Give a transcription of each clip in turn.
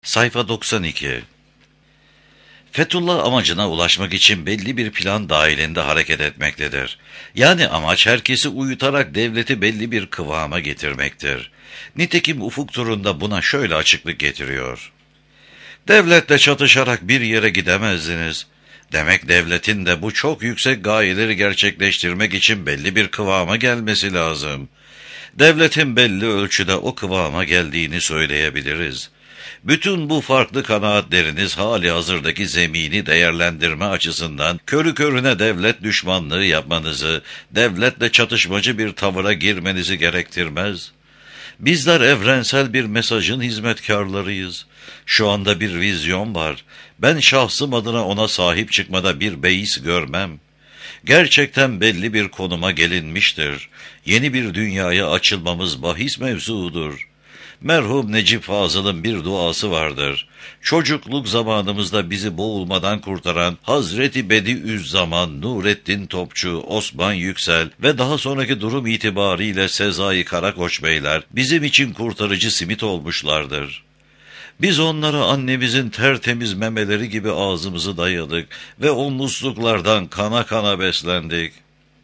Sayfa 92. Fethullah amacına ulaşmak için belli bir plan dahilinde hareket etmektedir. Yani amaç herkesi uyutarak devleti belli bir kıvama getirmektir. Nitekim Ufuk turunda buna şöyle açıklık getiriyor. Devletle çatışarak bir yere gidemezdiniz. Demek devletin de bu çok yüksek gayeleri gerçekleştirmek için belli bir kıvama gelmesi lazım. Devletin belli ölçüde o kıvama geldiğini söyleyebiliriz. Bütün bu farklı kanaatleriniz hali hazırdaki zemini değerlendirme açısından körü körüne devlet düşmanlığı yapmanızı, devletle çatışmacı bir tavıra girmenizi gerektirmez. Bizler evrensel bir mesajın hizmetkarlarıyız. Şu anda bir vizyon var. Ben şahsım adına ona sahip çıkmada bir beis görmem. Gerçekten belli bir konuma gelinmiştir. Yeni bir dünyaya açılmamız bahis mevzudur. Merhum Necip Fazıl'ın bir duası vardır. Çocukluk zamanımızda bizi boğulmadan kurtaran Hazreti Bediüzzaman, Nurettin Topçu, Osman Yüksel ve daha sonraki durum itibariyle Sezai Karakoç beyler bizim için kurtarıcı simit olmuşlardır. Biz onlara annemizin tertemiz memeleri gibi ağzımızı dayadık ve o musluklardan kana kana beslendik.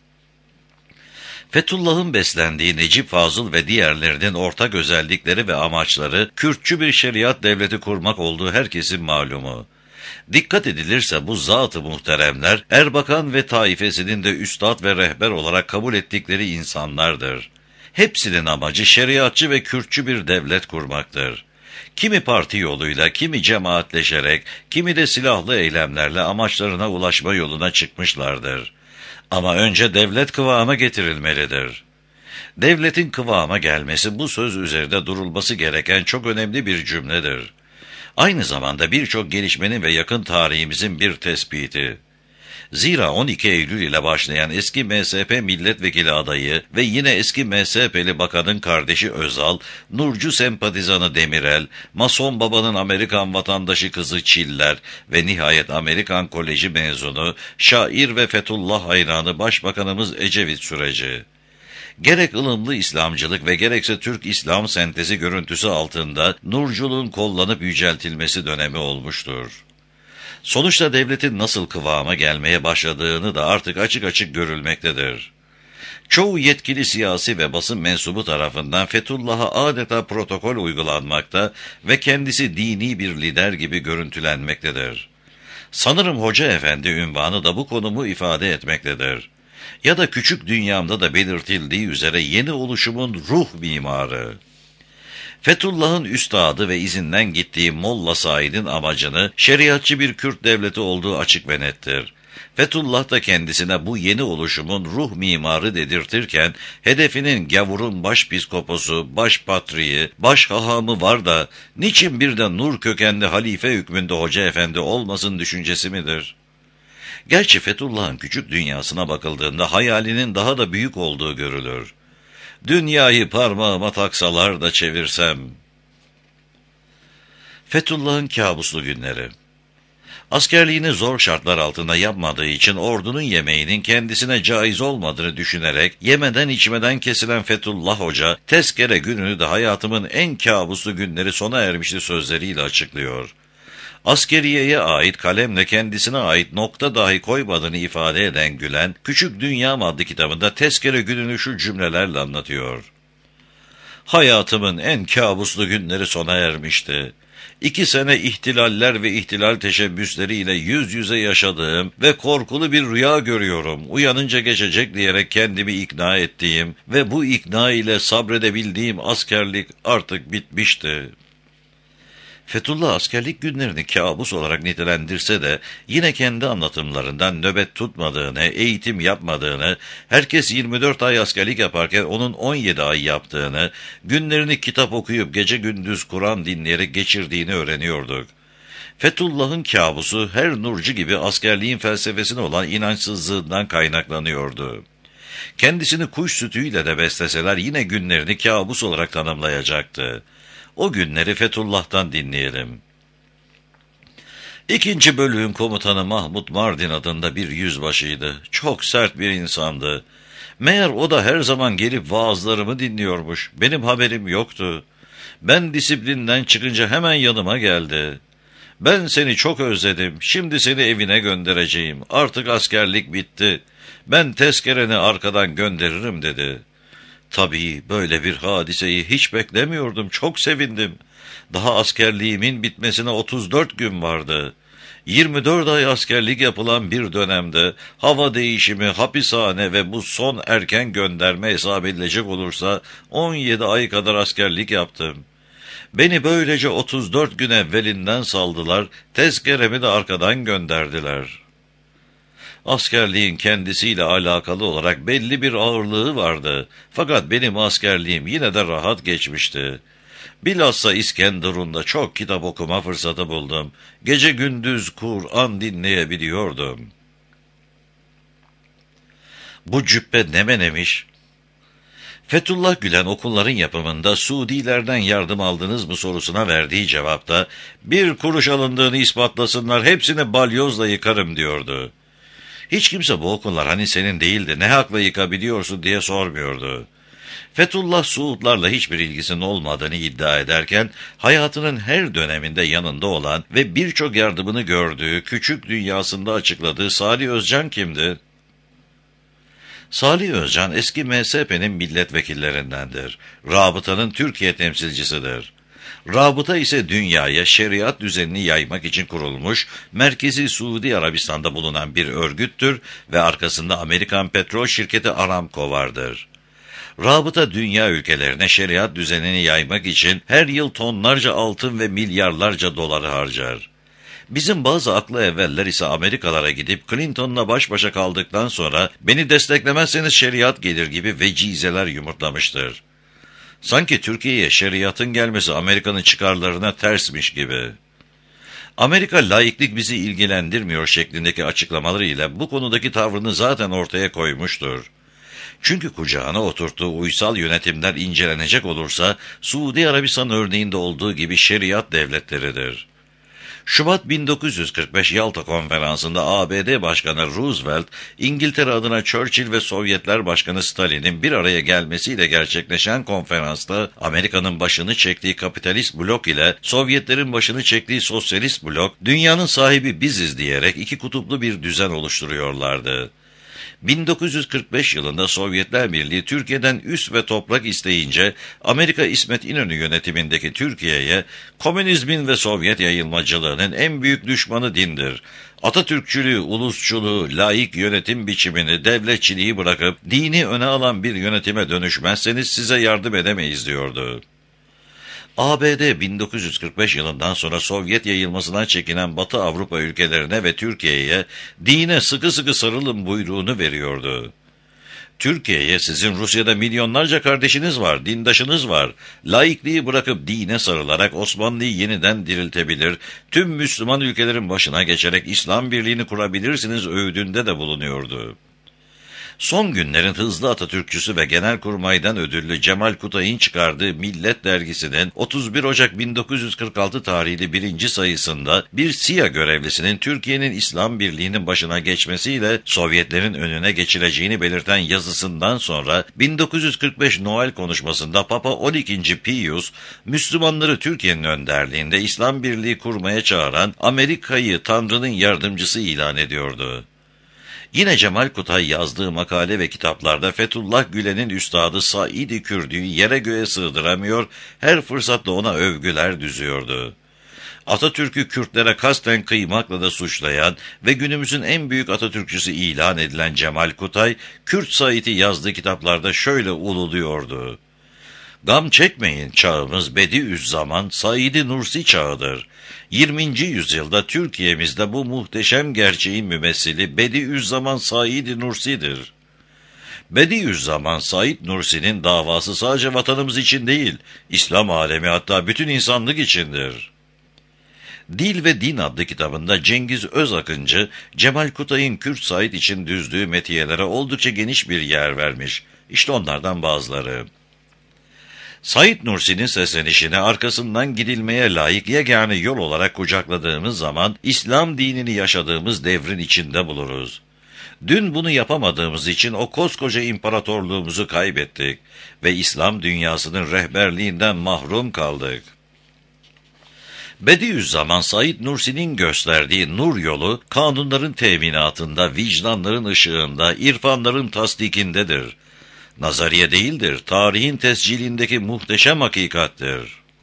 Fethullah'ın beslendiği Necip Fazıl ve diğerlerinin ortak özellikleri ve amaçları Kürtçü bir şeriat devleti kurmak olduğu herkesin malumu. Dikkat edilirse bu zat-ı muhteremler Erbakan ve taifesinin de üstad ve rehber olarak kabul ettikleri insanlardır. Hepsinin amacı şeriatçı ve Kürtçü bir devlet kurmaktır. Kimi parti yoluyla, kimi cemaatleşerek, kimi de silahlı eylemlerle amaçlarına ulaşma yoluna çıkmışlardır. Ama önce devlet kıvama getirilmelidir. Devletin kıvama gelmesi bu söz üzerinde durulması gereken çok önemli bir cümledir. Aynı zamanda birçok gelişmenin ve yakın tarihimizin bir tespiti. Zira 12 Eylül ile başlayan eski MSP milletvekili adayı ve yine eski MSP'li bakanın kardeşi Özal, Nurcu sempatizanı Demirel, Mason babanın Amerikan vatandaşı kızı Çiller ve nihayet Amerikan Koleji mezunu, şair ve Fethullah hayranı Başbakanımız Ecevit süreci. Gerek ılımlı İslamcılık ve gerekse Türk İslam sentezi görüntüsü altında Nurculuğun kollanıp yüceltilmesi dönemi olmuştur. Sonuçta devletin nasıl kıvama gelmeye başladığını da artık açık açık görülmektedir. Çoğu yetkili siyasi ve basın mensubu tarafından Fethullah'a adeta protokol uygulanmakta ve kendisi dini bir lider gibi görüntülenmektedir. Sanırım Hoca Efendi unvanı da bu konumu ifade etmektedir. Ya da küçük dünyamda da belirtildiği üzere yeni oluşumun ruh mimarı. Fethullah'ın üstadı ve izinden gittiği Molla Said'in amacını şeriatçı bir Kürt devleti olduğu açık ve nettir. Fethullah da kendisine bu yeni oluşumun ruh mimarı dedirtirken, hedefinin gavurun başpiskoposu, başpatriği, başhahamı var da, niçin bir de Nur kökenli halife hükmünde Hoca Efendi olmasın düşüncesi midir? Gerçi Fethullah'ın küçük dünyasına bakıldığında hayalinin daha da büyük olduğu görülür. Dünyayı parmağıma taksalar da çevirsem. Fethullah'ın kabuslu günleri. Askerliğini zor şartlar altında yapmadığı için ordunun yemeğinin kendisine caiz olmadığını düşünerek yemeden içmeden kesilen Fethullah Hoca, tezkere gününü de hayatımın en kabuslu günleri sona ermişti sözleriyle açıklıyor. Askeriyeye ait kalemle kendisine ait nokta dahi koymadığını ifade eden Gülen, Küçük Dünyam adlı kitabında tezkere gününü şu cümlelerle anlatıyor. Hayatımın en kabuslu günleri sona ermişti. 2 sene ihtilaller ve ihtilal teşebbüsleriyle yüz yüze yaşadığım ve korkulu bir rüya görüyorum, uyanınca geçecek diyerek kendimi ikna ettiğim ve bu ikna ile sabredebildiğim askerlik artık bitmişti. Fethullah askerlik günlerini kabus olarak nitelendirse de yine kendi anlatımlarından nöbet tutmadığını, eğitim yapmadığını, herkes 24 ay askerlik yaparken onun 17 ay yaptığını, günlerini kitap okuyup gece gündüz Kur'an dinleyerek geçirdiğini öğreniyorduk. Fethullah'ın kabusu her nurcu gibi askerliğin felsefesine olan inançsızlığından kaynaklanıyordu. Kendisini kuş sütüyle de besleseler yine günlerini kabus olarak tanımlayacaktı. O günleri Fethullah'tan dinleyelim. 2. bölüğün komutanı Mahmut Mardin adında bir yüzbaşıydı. Çok sert bir insandı. Meğer o da her zaman gelip vaazlarımı dinliyormuş. Benim haberim yoktu. Ben disiplinden çıkınca hemen yanıma geldi. Ben seni çok özledim, şimdi seni evine göndereceğim, artık askerlik bitti. Ben tezkereni arkadan gönderirim dedi. Tabii böyle bir hadiseyi hiç beklemiyordum, çok sevindim. Daha askerliğimin bitmesine 34 gün vardı. 24 ay askerlik yapılan bir dönemde hava değişimi, hapishane ve bu son erken gönderme hesap edilecek olursa 17 ay kadar askerlik yaptım. Beni böylece 34 gün evvelinden saldılar, tezkeremi de arkadan gönderdiler. Askerliğin kendisiyle alakalı olarak belli bir ağırlığı vardı. Fakat benim askerliğim yine de rahat geçmişti. Bilhassa İskenderun'da çok kitap okuma fırsatı buldum. Gece gündüz Kur'an dinleyebiliyordum. Bu cübbe ne menemiş? Fethullah Gülen okulların yapımında Suudilerden yardım aldınız mı sorusuna verdiği cevapta, bir kuruş alındığını ispatlasınlar, hepsini balyozla yıkarım diyordu. Hiç kimse bu okullar hani senin değildi, ne hakla yıkabiliyorsun diye sormuyordu. Fethullah Suudlarla hiçbir ilgisinin olmadığını iddia ederken, hayatının her döneminde yanında olan ve birçok yardımını gördüğü, küçük dünyasında açıkladığı Salih Özcan kimdi? Salih Özcan eski MSP'nin milletvekillerindendir. Rabıtanın Türkiye temsilcisidir. Rabıta ise dünyaya şeriat düzenini yaymak için kurulmuş, merkezi Suudi Arabistan'da bulunan bir örgüttür ve arkasında Amerikan petrol şirketi Aramco vardır. Rabıta dünya ülkelerine şeriat düzenini yaymak için her yıl tonlarca altın ve milyarlarca doları harcar. Bizim bazı aklı evveller ise Amerikalara gidip Clinton'la baş başa kaldıktan sonra beni desteklemezseniz şeriat gelir gibi vecizeler yumurtlamıştır. Sanki Türkiye'ye şeriatın gelmesi Amerika'nın çıkarlarına tersmiş gibi. Amerika laiklik bizi ilgilendirmiyor şeklindeki açıklamalarıyla bu konudaki tavrını zaten ortaya koymuştur. Çünkü kucağına oturttuğu uysal yönetimler incelenecek olursa Suudi Arabistan örneğinde olduğu gibi şeriat devletleridir. Şubat 1945 Yalta Konferansı'nda ABD Başkanı Roosevelt, İngiltere adına Churchill ve Sovyetler Başkanı Stalin'in bir araya gelmesiyle gerçekleşen konferansta Amerika'nın başını çektiği kapitalist blok ile Sovyetlerin başını çektiği sosyalist blok, dünyanın sahibi biziz diyerek iki kutuplu bir düzen oluşturuyorlardı. 1945 yılında Sovyetler Birliği Türkiye'den üs ve toprak isteyince Amerika İsmet İnönü yönetimindeki Türkiye'ye komünizmin ve Sovyet yayılmacılığının en büyük düşmanı dindir, Atatürkçülüğü, ulusçuluğu, laik yönetim biçimini, devletçiliği bırakıp dini öne alan bir yönetime dönüşmezseniz size yardım edemeyiz diyordu. ABD 1945 yılından sonra Sovyet yayılmasından çekinen Batı Avrupa ülkelerine ve Türkiye'ye dine sıkı sıkı sarılın buyruğunu veriyordu. Türkiye'ye sizin Rusya'da milyonlarca kardeşiniz var, dindaşınız var. Laikliği bırakıp dine sarılarak Osmanlı'yı yeniden diriltebilir, tüm Müslüman ülkelerin başına geçerek İslam birliğini kurabilirsiniz öğüdünde de bulunuyordu. Son günlerin hızlı Atatürkçüsü ve Genelkurmay'dan ödüllü Cemal Kutay'ın çıkardığı Millet dergisinin 31 Ocak 1946 tarihli 1. sayısında bir SİHA görevlisinin Türkiye'nin İslam Birliği'nin başına geçmesiyle Sovyetlerin önüne geçileceğini belirten yazısından sonra 1945 Noel konuşmasında Papa 12. Pius, Müslümanları Türkiye'nin önderliğinde İslam Birliği kurmaya çağıran Amerika'yı Tanrı'nın yardımcısı ilan ediyordu. Yine Cemal Kutay yazdığı makale ve kitaplarda Fethullah Gülen'in üstadı Said-i Kürdü'yü yere göğe sığdıramıyor, her fırsatta ona övgüler düzüyordu. Atatürk'ü Kürtlere kasten kıymakla da suçlayan ve günümüzün en büyük Atatürkçüsü ilan edilen Cemal Kutay, Kürt Said'i yazdığı kitaplarda şöyle ululuyordu. Gam çekmeyin, çağımız Bediüzzaman Said-i Nursi çağıdır. 20. yüzyılda Türkiye'mizde bu muhteşem gerçeğin mümessili Bediüzzaman Said-i Nursi'dir. Bediüzzaman Said Nursi'nin davası sadece vatanımız için değil, İslam alemi hatta bütün insanlık içindir. Dil ve Din adlı kitabında Cengiz Özakıncı, Cemal Kutay'ın Kürt Said için düzdüğü metiyelere oldukça geniş bir yer vermiş. İşte onlardan bazıları. Said Nursi'nin seslenişini arkasından gidilmeye layık yegane yol olarak kucakladığımız zaman İslam dinini yaşadığımız devrin içinde buluruz. Dün bunu yapamadığımız için o koskoca imparatorluğumuzu kaybettik ve İslam dünyasının rehberliğinden mahrum kaldık. Bediüzzaman Said Nursi'nin gösterdiği nur yolu, kanunların teminatında, vicdanların ışığında, irfanların tasdikindedir. Nazariye değildir, tarihin tescilindeki muhteşem hakikattir.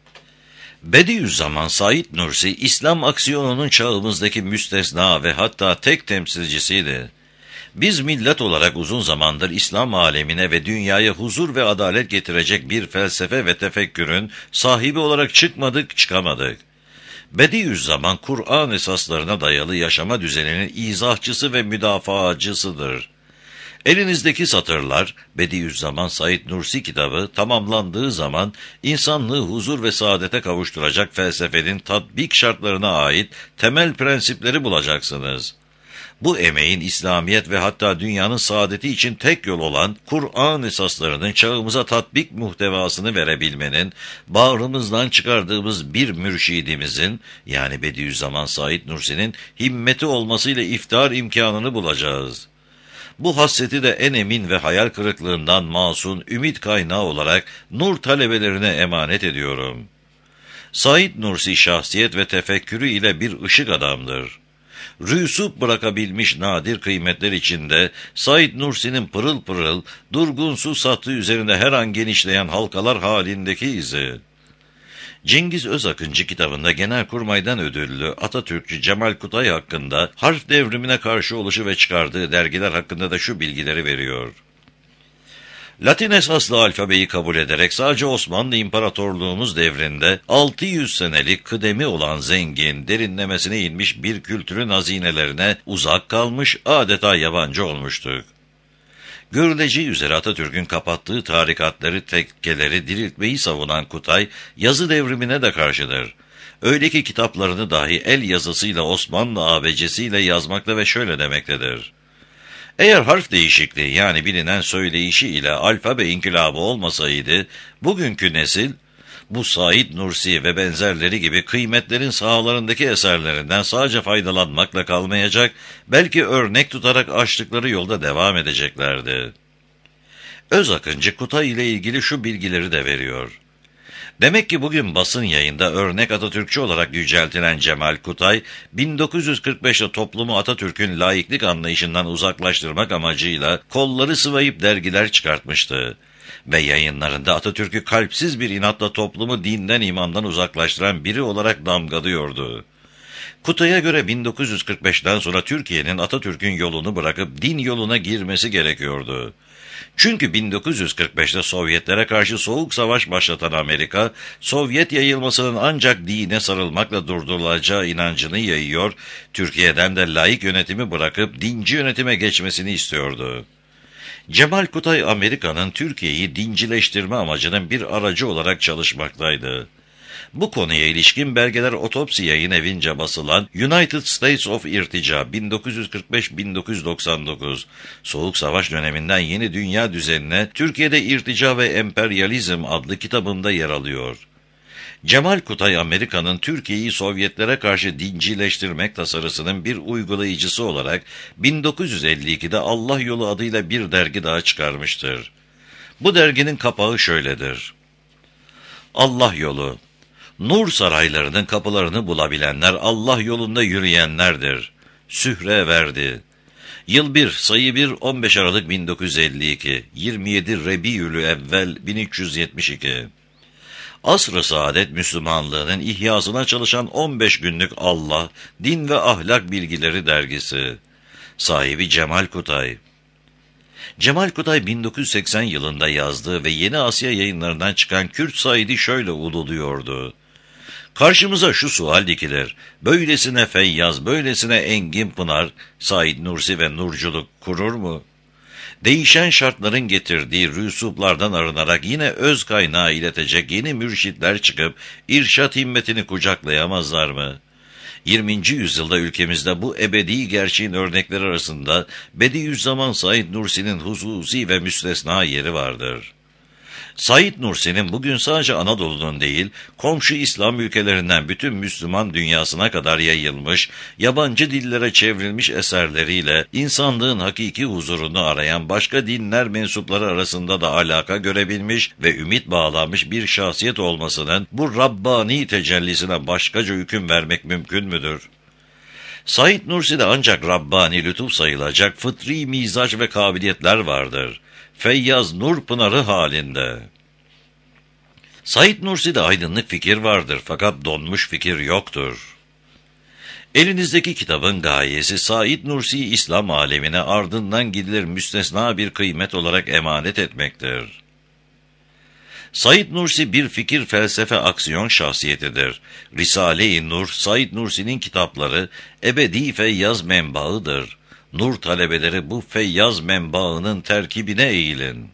Bediüzzaman Said Nursi, İslam aksiyonunun çağımızdaki müstesna ve hatta tek temsilcisiydi. Biz millet olarak uzun zamandır İslam alemine ve dünyaya huzur ve adalet getirecek bir felsefe ve tefekkürün sahibi olarak çıkamadık. Bediüzzaman, Kur'an esaslarına dayalı yaşama düzeninin izahçısı ve müdafaacısıdır. Elinizdeki satırlar, Bediüzzaman Said Nursi kitabı tamamlandığı zaman insanlığı huzur ve saadete kavuşturacak felsefenin tatbik şartlarına ait temel prensipleri bulacaksınız. Bu emeğin İslamiyet ve hatta dünyanın saadeti için tek yol olan Kur'an esaslarının çağımıza tatbik muhtevasını verebilmenin, bağrımızdan çıkardığımız bir mürşidimizin, yani Bediüzzaman Said Nursi'nin himmeti olmasıyla iftar imkanını bulacağız. Bu hasreti de en emin ve hayal kırıklığından masum ümit kaynağı olarak nur talebelerine emanet ediyorum. Said Nursi şahsiyet ve tefekkürü ile bir ışık adamdır. Rüsûp bırakabilmiş nadir kıymetler içinde Said Nursi'nin pırıl pırıl, durgun su sattı üzerinde her an genişleyen halkalar halindeki izi. Cengiz Özakıncı kitabında Genelkurmay'dan ödüllü Atatürkçü Cemal Kutay hakkında harf devrimine karşı oluşu ve çıkardığı dergiler hakkında da şu bilgileri veriyor. Latin esaslı alfabeyi kabul ederek sadece Osmanlı İmparatorluğumuz devrinde 600 senelik kıdemi olan zengin, derinlemesine inmiş bir kültürün hazinelerine uzak kalmış, adeta yabancı olmuştuk. Görüleceği üzere Atatürk'ün kapattığı tarikatları, tekkeleri diriltmeyi savunan Kutay, yazı devrimine de karşıdır. Öyle ki kitaplarını dahi el yazısıyla Osmanlı abecesiyle yazmakta ve şöyle demektedir. Eğer harf değişikliği yani bilinen söyleyişi ile alfabe inkılabı olmasaydı, bugünkü nesil, bu Said Nursi ve benzerleri gibi kıymetlerin sahalarındaki eserlerinden sadece faydalanmakla kalmayacak, belki örnek tutarak açtıkları yolda devam edeceklerdi. Özakıncı Kutay ile ilgili şu bilgileri de veriyor. Demek ki bugün basın yayında örnek Atatürkçü olarak yüceltilen Cemal Kutay, 1945'te toplumu Atatürk'ün laiklik anlayışından uzaklaştırmak amacıyla kolları sıvayıp dergiler çıkartmıştı. Ve yayınlarında Atatürk'ü kalpsiz bir inatla toplumu dinden imandan uzaklaştıran biri olarak damgalıyordu. Kutay'a göre 1945'ten sonra Türkiye'nin Atatürk'ün yolunu bırakıp din yoluna girmesi gerekiyordu. Çünkü 1945'te Sovyetlere karşı soğuk savaş başlatan Amerika, Sovyet yayılmasının ancak dine sarılmakla durdurulacağı inancını yayıyor, Türkiye'den de laik yönetimi bırakıp dinci yönetime geçmesini istiyordu. Cemal Kutay, Amerika'nın Türkiye'yi dincileştirme amacının bir aracı olarak çalışmaktaydı. Bu konuya ilişkin belgeler Otopsi Yayın Evi'nce basılan United States of İrtica 1945-1999, Soğuk Savaş döneminden Yeni Dünya Düzenine Türkiye'de İrtica ve Emperyalizm adlı kitabında yer alıyor. Cemal Kutay, Amerika'nın Türkiye'yi Sovyetlere karşı dincileştirmek tasarısının bir uygulayıcısı olarak 1952'de Allah Yolu adıyla bir dergi daha çıkarmıştır. Bu derginin kapağı şöyledir. Allah Yolu. Nur saraylarının kapılarını bulabilenler Allah yolunda yürüyenlerdir. Sühre verdi. Yıl 1, sayı 1, 15 Aralık 1952, 27 Rebiülü Evvel 1372. Asr-ı Saadet Müslümanlığının ihyasına çalışan 15 günlük Allah, Din ve Ahlak Bilgileri dergisi. Sahibi Cemal Kutay. Cemal Kutay 1980 yılında yazdığı ve Yeni Asya Yayınlarından çıkan Kürt Said'i şöyle ululuyordu. Karşımıza şu sual dikilir. Böylesine feyyaz, böylesine engin pınar, Said Nursi ve nurculuk kurur mu? Değişen şartların getirdiği rüsuplardan arınarak yine öz kaynağı iletecek yeni mürşitler çıkıp irşat himmetini kucaklayamazlar mı? 20. yüzyılda ülkemizde bu ebedi gerçeğin örnekleri arasında Bediüzzaman Said Nursi'nin hususi ve müstesna yeri vardır. Said Nursi'nin bugün sadece Anadolu'nun değil, komşu İslam ülkelerinden bütün Müslüman dünyasına kadar yayılmış, yabancı dillere çevrilmiş eserleriyle insanlığın hakiki huzurunu arayan başka dinler mensupları arasında da alaka görebilmiş ve ümit bağlanmış bir şahsiyet olmasının bu Rabbani tecellisine başkaca hüküm vermek mümkün müdür? Said Nursi'de ancak Rabbani lütuf sayılacak fıtri mizaç ve kabiliyetler vardır. Feyyaz nur pınarı halinde. Said Nursi'de aydınlık fikir vardır fakat donmuş fikir yoktur. Elinizdeki kitabın gayesi Said Nursi'yi İslam alemine ardından gidilir müstesna bir kıymet olarak emanet etmektir. Said Nursi bir fikir, felsefe, aksiyon şahsiyetidir. Risale-i Nur, Said Nursi'nin kitapları ebedi feyyaz menbaıdır. Nur talebeleri bu feyyaz menbaının terkibine eğilin.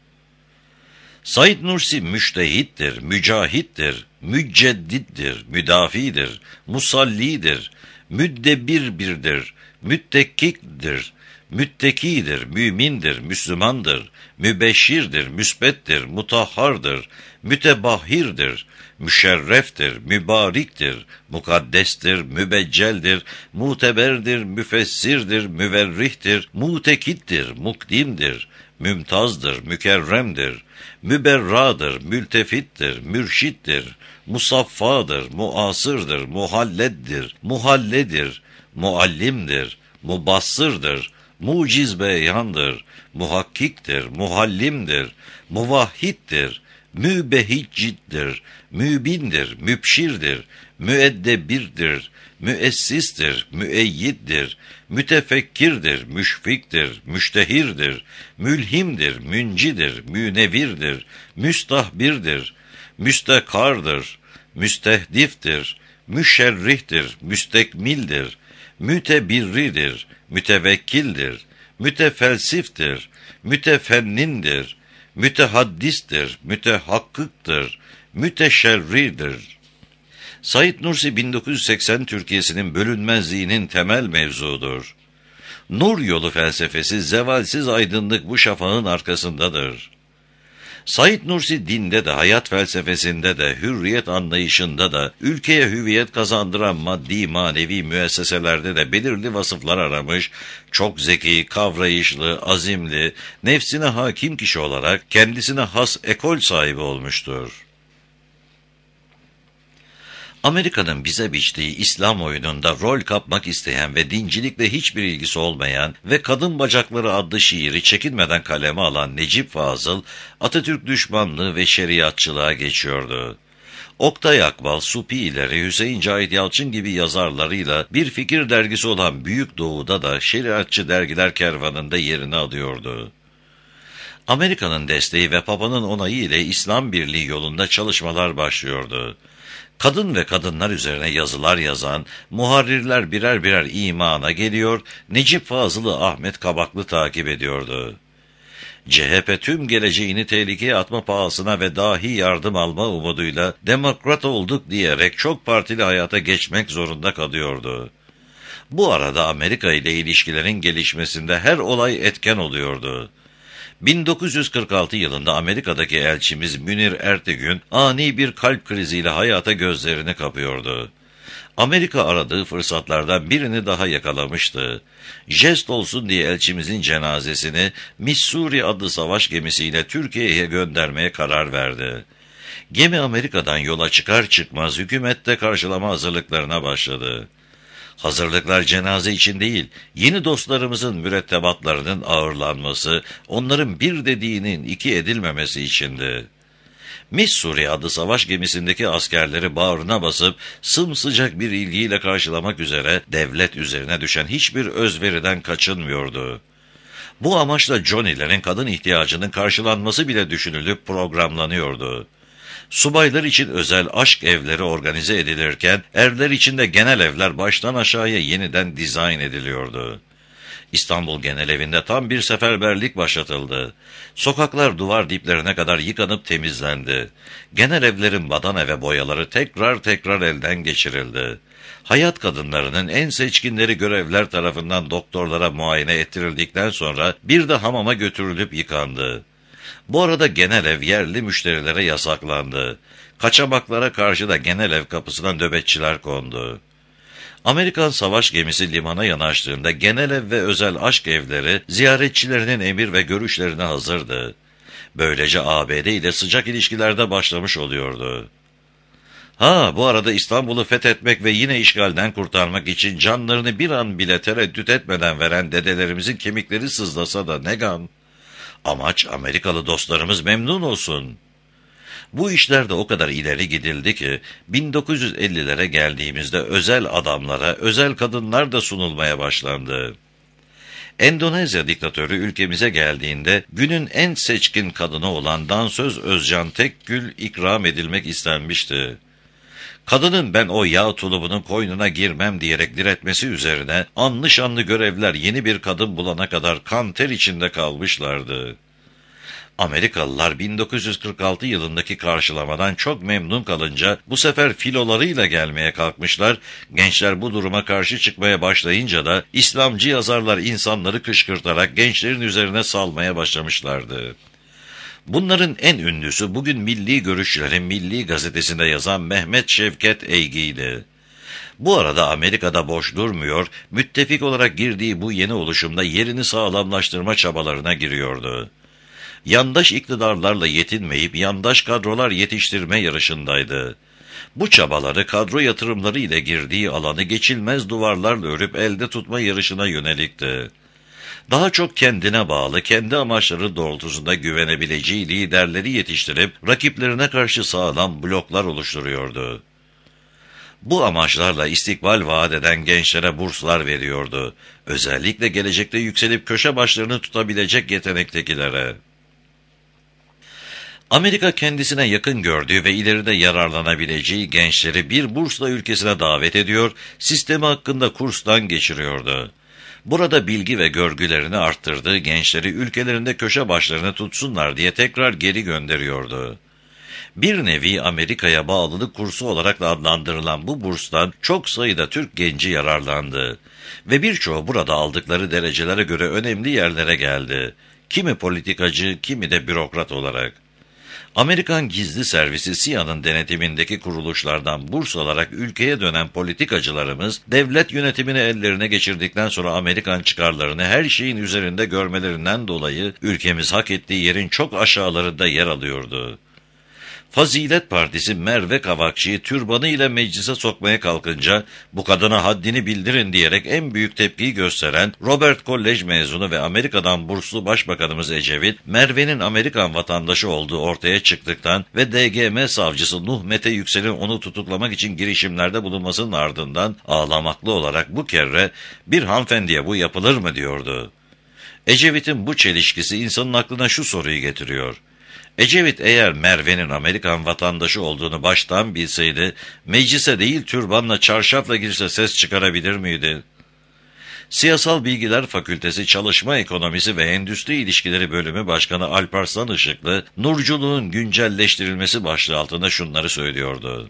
Said Nursi müştehittir, mücahittir, müceddittir, müdafidir, musallidir, müddebirdir, müttekkiktir, müttekidir, mümindir, Müslümandır, mübeşşirdir, müsbettir, mutahhardır, mütebahhirdir, müşerreftir, mübariktir, mukaddestir, mübecceldir, muteberdir, müfessirdir, müverrihtir, mutekittir, mukdimdir, mümtazdır, mükerremdir, müberradır, mültefittir, mürşittir, musaffadır, muasırdır, muhalleddir, muhalledir, muallimdir, mubassırdır, muciz beyandır, muhakkiktir, muhallimdir, muvahhittir, mübehiccittir, mübindir, mübşirdir, müeddebirdir, müessistir, müeyyiddir, mütefekkirdir, müşfiktir, müştehirdir, mülhimdir, müncidir, münevirdir, müstahbirdir, müstekardır, müstehdiftir, müşerrihtir, müstekmildir, mütebirridir, mütevekkildir, mütefelsiftir, mütefennindir, mütehaddistir, mütehakkıktır, müteşerridir. Said Nursi 1980 Türkiye'sinin bölünmezliğinin temel mevzudur. Nur yolu felsefesi zevalsiz aydınlık bu şafağın arkasındadır. Said Nursi dinde de, hayat felsefesinde de, hürriyet anlayışında da, ülkeye hüviyet kazandıran maddi manevi müesseselerde de belirli vasıflar aramış, çok zeki, kavrayışlı, azimli, nefsine hakim kişi olarak kendisine has ekol sahibi olmuştur. Amerika'nın bize biçtiği İslam oyununda rol kapmak isteyen ve dincilikle hiçbir ilgisi olmayan ve Kadın Bacakları adlı şiiri çekinmeden kaleme alan Necip Fazıl, Atatürk düşmanlığı ve şeriatçılığa geçiyordu. Oktay Akbal, Supi ileri, Hüseyin Cahit Yalçın gibi yazarlarıyla bir fikir dergisi olan Büyük Doğu'da da şeriatçı dergiler kervanında yerini alıyordu. Amerika'nın desteği ve Papa'nın onayı ile İslam Birliği yolunda çalışmalar başlıyordu. Kadın ve kadınlar üzerine yazılar yazan muharrirler birer birer imana geliyor, Necip Fazıl'ı Ahmet Kabaklı takip ediyordu. CHP tüm geleceğini tehlikeye atma pahasına ve dahi yardım alma umuduyla demokrat olduk diyerek çok partili hayata geçmek zorunda kalıyordu. Bu arada Amerika ile ilişkilerin gelişmesinde her olay etken oluyordu. 1946 yılında Amerika'daki elçimiz Münir Ertegün ani bir kalp kriziyle hayata gözlerini kapıyordu. Amerika aradığı fırsatlardan birini daha yakalamıştı. Jest olsun diye elçimizin cenazesini Missouri adlı savaş gemisiyle Türkiye'ye göndermeye karar verdi. Gemi Amerika'dan yola çıkar çıkmaz hükümette karşılama hazırlıklarına başladı. Hazırlıklar cenaze için değil, yeni dostlarımızın mürettebatlarının ağırlanması, onların bir dediğinin iki edilmemesi içindi. Missouri adlı savaş gemisindeki askerleri bağrına basıp sımsıcak bir ilgiyle karşılamak üzere devlet üzerine düşen hiçbir özveriden kaçınmıyordu. Bu amaçla Johnny'lerin kadın ihtiyacının karşılanması bile düşünülüp programlanıyordu. Subaylar için özel aşk evleri organize edilirken, erler için de genel evler baştan aşağıya yeniden dizayn ediliyordu. İstanbul Genelevi'nde tam bir seferberlik başlatıldı. Sokaklar duvar diplerine kadar yıkanıp temizlendi. Genel evlerin badana ve boyaları tekrar elden geçirildi. Hayat kadınlarının en seçkinleri görevler tarafından doktorlara muayene ettirildikten sonra bir de hamama götürülüp yıkandı. Bu arada genel ev yerli müşterilere yasaklandı. Kaçamaklara karşı da genel ev kapısına nöbetçiler kondu. Amerikan savaş gemisi limana yanaştığında genel ev ve özel aşk evleri ziyaretçilerinin emir ve görüşlerine hazırdı. Böylece ABD ile sıcak ilişkilerde başlamış oluyordu. Bu arada İstanbul'u fethetmek ve yine işgalden kurtarmak için canlarını bir an bile tereddüt etmeden veren dedelerimizin kemikleri sızlasa da ne gam? Amaç Amerikalı dostlarımız memnun olsun. Bu işlerde o kadar ileri gidildi ki 1950'lere geldiğimizde özel adamlara, özel kadınlar da sunulmaya başlandı. Endonezya diktatörü ülkemize geldiğinde günün en seçkin kadını olan dansöz Özcan Tekgül ikram edilmek istenmişti. Kadının ben o yağ tulubunun koynuna girmem diyerek diretmesi üzerine anlı şanlı görevler yeni bir kadın bulana kadar kan ter içinde kalmışlardı. Amerikalılar 1946 yılındaki karşılamadan çok memnun kalınca bu sefer filolarıyla gelmeye kalkmışlar, gençler bu duruma karşı çıkmaya başlayınca da İslamcı yazarlar insanları kışkırtarak gençlerin üzerine salmaya başlamışlardı. Bunların en ünlüsü bugün Milli Görüşçülerin Milli Gazetesi'nde yazan Mehmet Şevket Eygi'ydi. Bu arada Amerika'da boş durmuyor, müttefik olarak girdiği bu yeni oluşumda yerini sağlamlaştırma çabalarına giriyordu. Yandaş iktidarlarla yetinmeyip yandaş kadrolar yetiştirme yarışındaydı. Bu çabaları kadro yatırımları ile girdiği alanı geçilmez duvarlarla örüp elde tutma yarışına yönelikti. Daha çok kendine bağlı, kendi amaçları doğrultusunda güvenebileceği liderleri yetiştirip rakiplerine karşı sağlam bloklar oluşturuyordu. Bu amaçlarla istikbal vaat eden gençlere burslar veriyordu. Özellikle gelecekte yükselip köşe başlarını tutabilecek yetenektekilere. Amerika kendisine yakın gördüğü ve ileride yararlanabileceği gençleri bir bursla ülkesine davet ediyor, sistemi hakkında kurstan geçiriyordu. Burada bilgi ve görgülerini arttırdığı gençleri ülkelerinde köşe başlarını tutsunlar diye tekrar geri gönderiyordu. Bir nevi Amerika'ya bağlılık kursu olarak da adlandırılan bu burstan çok sayıda Türk genci yararlandı ve birçoğu burada aldıkları derecelere göre önemli yerlere geldi. Kimi politikacı, kimi de bürokrat olarak. Amerikan gizli servisi CIA'nın denetimindeki kuruluşlardan burs alarak ülkeye dönen politikacılarımız, devlet yönetimini ellerine geçirdikten sonra Amerikan çıkarlarını her şeyin üzerinde görmelerinden dolayı ülkemiz hak ettiği yerin çok aşağılarında yer alıyordu. Fazilet Partisi Merve Kavakçı'yı türbanı ile meclise sokmaya kalkınca bu kadına haddini bildirin diyerek en büyük tepkiyi gösteren Robert Kolej mezunu ve Amerika'dan burslu Başbakanımız Ecevit, Merve'nin Amerikan vatandaşı olduğu ortaya çıktıktan ve DGM savcısı Nuh Mete Yüksel'in onu tutuklamak için girişimlerde bulunmasının ardından ağlamaklı olarak bu kere bir hanımefendiye bu yapılır mı diyordu. Ecevit'in bu çelişkisi insanın aklına şu soruyu getiriyor. Ecevit eğer Merve'nin Amerikan vatandaşı olduğunu baştan bilseydi, meclise değil türbanla çarşafla girse ses çıkarabilir miydi? Siyasal Bilgiler Fakültesi Çalışma Ekonomisi ve Endüstri İlişkileri Bölümü Başkanı Alparslan Işıklı, nurculuğun güncelleştirilmesi başlığı altında şunları söylüyordu.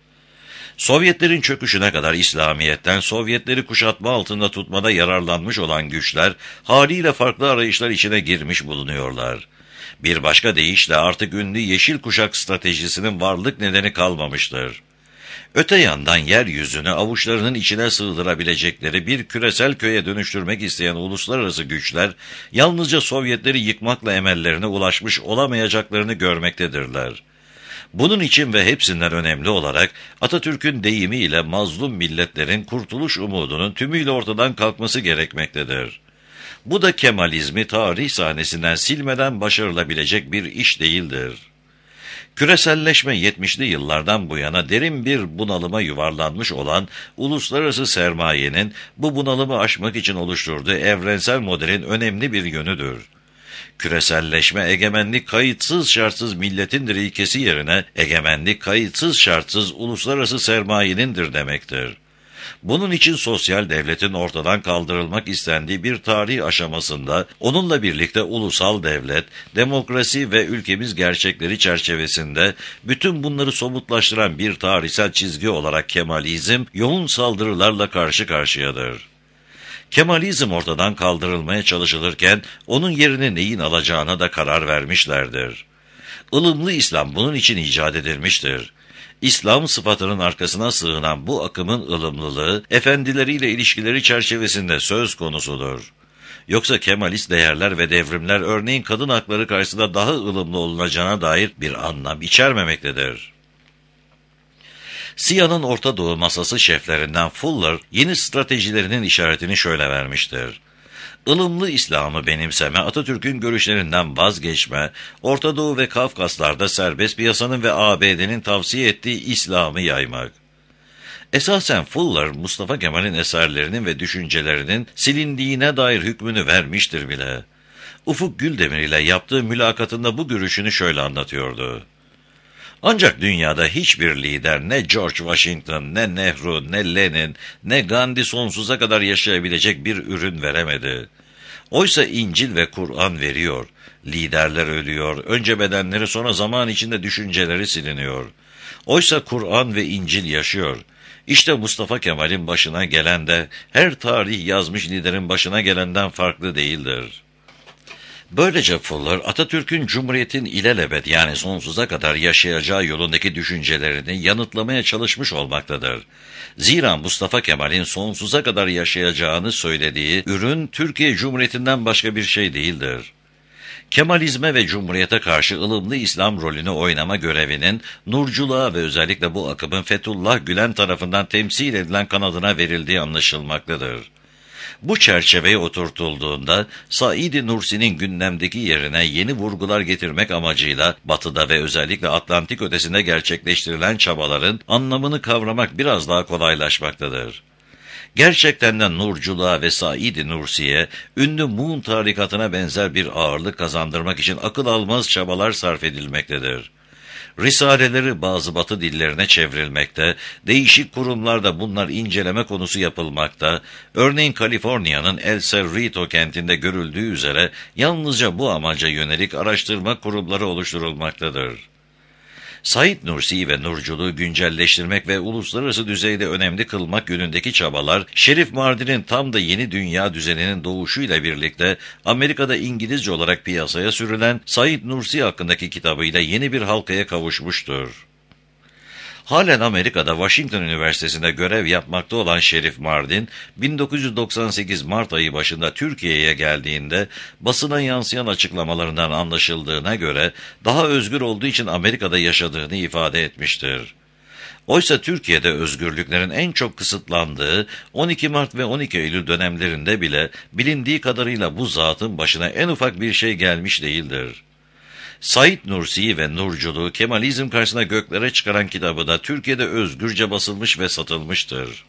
Sovyetlerin çöküşüne kadar İslamiyet'ten Sovyetleri kuşatma altında tutmada yararlanmış olan güçler, haliyle farklı arayışlar içine girmiş bulunuyorlar. Bir başka deyişle artık ünlü yeşil kuşak stratejisinin varlık nedeni kalmamıştır. Öte yandan yeryüzünü avuçlarının içine sığdırabilecekleri bir küresel köye dönüştürmek isteyen uluslararası güçler, yalnızca Sovyetleri yıkmakla emellerine ulaşmış olamayacaklarını görmektedirler. Bunun için ve hepsinden önemli olarak Atatürk'ün deyimiyle mazlum milletlerin kurtuluş umudunun tümüyle ortadan kalkması gerekmektedir. Bu da Kemalizmi tarih sahnesinden silmeden başarılabilecek bir iş değildir. Küreselleşme 70'li yıllardan bu yana derin bir bunalıma yuvarlanmış olan uluslararası sermayenin bu bunalımı aşmak için oluşturduğu evrensel modelin önemli bir yönüdür. Küreselleşme egemenlik kayıtsız şartsız milletindir ilkesi yerine egemenlik kayıtsız şartsız uluslararası sermayenindir demektir. Bunun için sosyal devletin ortadan kaldırılmak istendiği bir tarih aşamasında onunla birlikte ulusal devlet, demokrasi ve ülkemiz gerçekleri çerçevesinde bütün bunları somutlaştıran bir tarihsel çizgi olarak Kemalizm yoğun saldırılarla karşı karşıyadır. Kemalizm ortadan kaldırılmaya çalışılırken onun yerini neyin alacağına da karar vermişlerdir. Ilımlı İslam bunun için icat edilmiştir. İslam sıfatının arkasına sığınan bu akımın ılımlılığı, efendileriyle ilişkileri çerçevesinde söz konusudur. Yoksa Kemalist değerler ve devrimler örneğin kadın hakları karşısında daha ılımlı olunacağına dair bir anlam içermemektedir. SİA'nın Orta Doğu masası şeflerinden Fuller, yeni stratejilerinin işaretini şöyle vermiştir. Ilımlı İslam'ı benimseme, Atatürk'ün görüşlerinden vazgeçme, Orta Doğu ve Kafkaslar'da serbest piyasanın ve ABD'nin tavsiye ettiği İslam'ı yaymak. Esasen Fuller, Mustafa Kemal'in eserlerinin ve düşüncelerinin silindiğine dair hükmünü vermiştir bile. Ufuk Güldemir ile yaptığı mülakatında bu görüşünü şöyle anlatıyordu. Ancak dünyada hiçbir lider, ne George Washington, ne Nehru, ne Lenin, ne Gandhi sonsuza kadar yaşayabilecek bir ürün veremedi. Oysa İncil ve Kur'an veriyor. Liderler ölüyor, önce bedenleri sonra zaman içinde düşünceleri siliniyor. Oysa Kur'an ve İncil yaşıyor. İşte Mustafa Kemal'in başına gelen de her tarih yazmış liderin başına gelenden farklı değildir. Böylece Fuller, Atatürk'ün Cumhuriyet'in ilelebet yani sonsuza kadar yaşayacağı yolundaki düşüncelerini yanıtlamaya çalışmış olmaktadır. Zira Mustafa Kemal'in sonsuza kadar yaşayacağını söylediği ürün Türkiye Cumhuriyeti'nden başka bir şey değildir. Kemalizme ve Cumhuriyet'e karşı ılımlı İslam rolünü oynama görevinin nurculuğa ve özellikle bu akımın Fethullah Gülen tarafından temsil edilen kanadına verildiği anlaşılmaktadır. Bu çerçeveye oturtulduğunda Said Nursi'nin gündemdeki yerine yeni vurgular getirmek amacıyla Batı'da ve özellikle Atlantik ötesinde gerçekleştirilen çabaların anlamını kavramak biraz daha kolaylaşmaktadır. Gerçekten de nurculuğa ve Said Nursi'ye ünlü Moon tarikatına benzer bir ağırlık kazandırmak için akıl almaz çabalar sarf edilmektedir. Risaleleri bazı Batı dillerine çevrilmekte, değişik kurumlarda bunlar inceleme konusu yapılmakta, örneğin Kaliforniya'nın El Cerrito kentinde görüldüğü üzere yalnızca bu amaca yönelik araştırma kurumları oluşturulmaktadır. Said Nursi ve nurculuğu güncelleştirmek ve uluslararası düzeyde önemli kılmak yönündeki çabalar, Şerif Mardin'in tam da yeni dünya düzeninin doğuşuyla birlikte Amerika'da İngilizce olarak piyasaya sürülen Said Nursi hakkındaki kitabıyla yeni bir halkaya kavuşmuştur. Halen Amerika'da Washington Üniversitesi'nde görev yapmakta olan Şerif Mardin, 1998 Mart ayı başında Türkiye'ye geldiğinde basına yansıyan açıklamalarından anlaşıldığına göre daha özgür olduğu için Amerika'da yaşadığını ifade etmiştir. Oysa Türkiye'de özgürlüklerin en çok kısıtlandığı 12 Mart ve 12 Eylül dönemlerinde bile bilindiği kadarıyla bu zatın başına en ufak bir şey gelmiş değildir. Said Nursi'yi ve nurculuğu Kemalizm karşısında göklere çıkaran kitabı da Türkiye'de özgürce basılmış ve satılmıştır.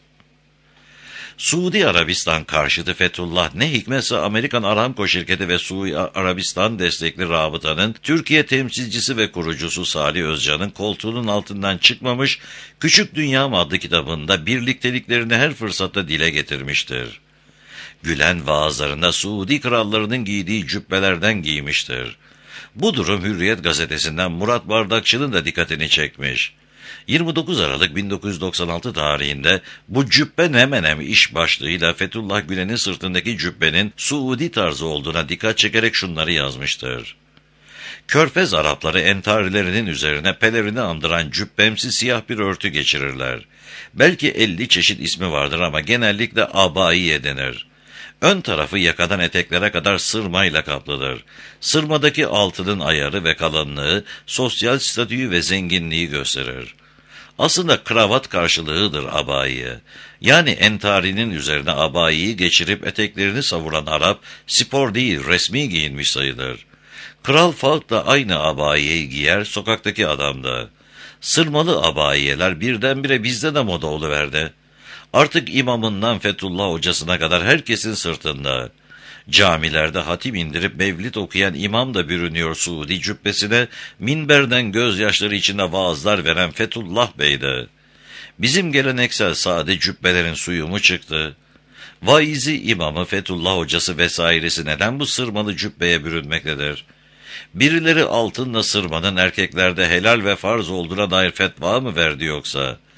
Suudi Arabistan karşıtı Fethullah ne hikmetse Amerikan Aramco şirketi ve Suudi Arabistan destekli rabıtanın Türkiye temsilcisi ve kurucusu Salih Özcan'ın koltuğunun altından çıkmamış, Küçük Dünyam adlı kitabında birlikteliklerini her fırsatta dile getirmiştir. Gülen vaazlarında Suudi krallarının giydiği cübbelerden giymiştir. Bu durum Hürriyet gazetesinden Murat Bardakçı'nın da dikkatini çekmiş. 29 Aralık 1996 tarihinde bu cübbe ne menem iş başlığıyla Fethullah Gülen'in sırtındaki cübbenin Suudi tarzı olduğuna dikkat çekerek şunları yazmıştır. Körfez Arapları entarilerinin üzerine pelerini andıran cübbemsi siyah bir örtü geçirirler. Belki 50 çeşit ismi vardır ama genellikle abaiye denir. Ön tarafı yakadan eteklere kadar sırmayla kaplıdır. Sırmadaki altının ayarı ve kalınlığı, sosyal statüyü ve zenginliği gösterir. Aslında kravat karşılığıdır abaiye. Yani entarinin üzerine abaiyi geçirip eteklerini savuran Arap, spor değil resmi giyinmiş sayılır. Kral Fahd da aynı abaiyeyi giyer, sokaktaki adam da. Sırmalı abaiyeler birdenbire bizde de moda oluverdi. Artık imamından Fethullah hocasına kadar herkesin sırtında. Camilerde hatim indirip mevlid okuyan imam da bürünüyor Suudi cübbesine, minberden gözyaşları içinde vaazlar veren Fethullah Bey de. Bizim geleneksel sade cübbelerin suyu mu çıktı? Vaizi imamı, Fethullah hocası vesairesi neden bu sırmalı cübbeye bürünmektedir? Birileri altınla sırmanın erkeklerde helal ve farz olduğuna dair fetva mı verdi yoksa?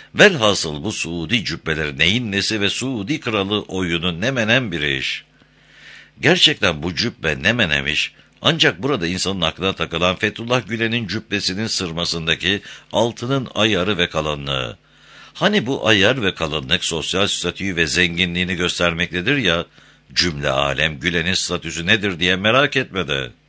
Velhasıl bu Suudi cübbeler neyin nesi ve Suudi kralı oyunu ne menem bir iş. Gerçekten bu cübbe ne menemiş, ancak burada insanın aklına takılan Fethullah Gülen'in cübbesinin sırmasındaki altının ayarı ve kalınlığı. Hani bu ayar ve kalınlık sosyal statüyü ve zenginliğini göstermektedir ya, cümle alem Gülen'in statüsü nedir diye merak etmedi.